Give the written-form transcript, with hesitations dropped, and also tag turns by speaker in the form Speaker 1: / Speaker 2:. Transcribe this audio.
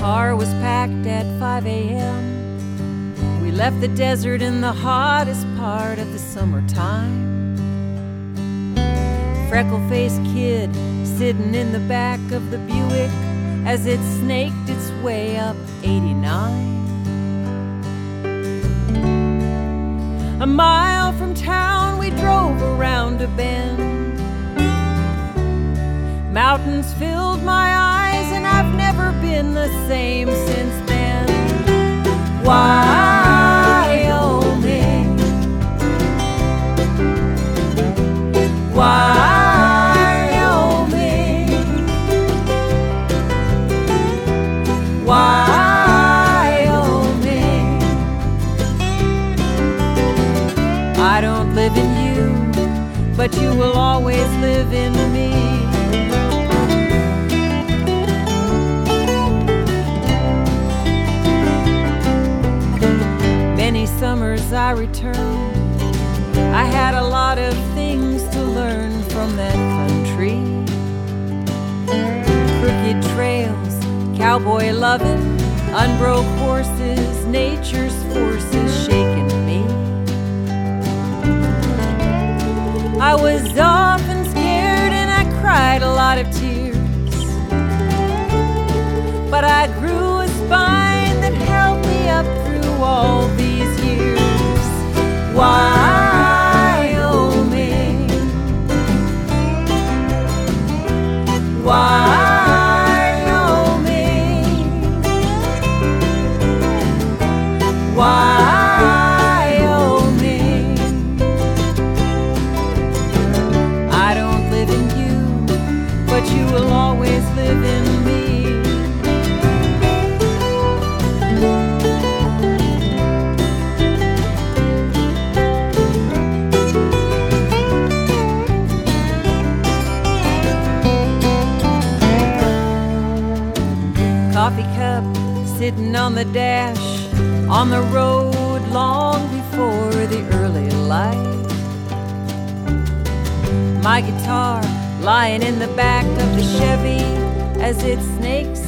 Speaker 1: car was packed at 5 a.m. We left the desert in the hottest part of the summertime. Freckle-faced kid sitting in the back of the Buick as it snaked its way up 89. A mile from town we drove around a bend. Mountains filled my eyes and I've never been the same since then. Wyoming, Wyoming, Wyoming. I don't live in you, but you will always live in me. Many summers I returned. I had a lot of things to learn from that country. Crooked trails, cowboy loving, unbroke horses, nature's forces shaking me. I was often scared and I cried a lot of tears, but I grew a spine that held me up through all these years. Wyoming, Wyoming, Wyoming. I don't live in you, but you will always live in me. Coffee cup sitting on the dash, on the road long before the early light. My guitar lying in the back of the Chevy as it snakes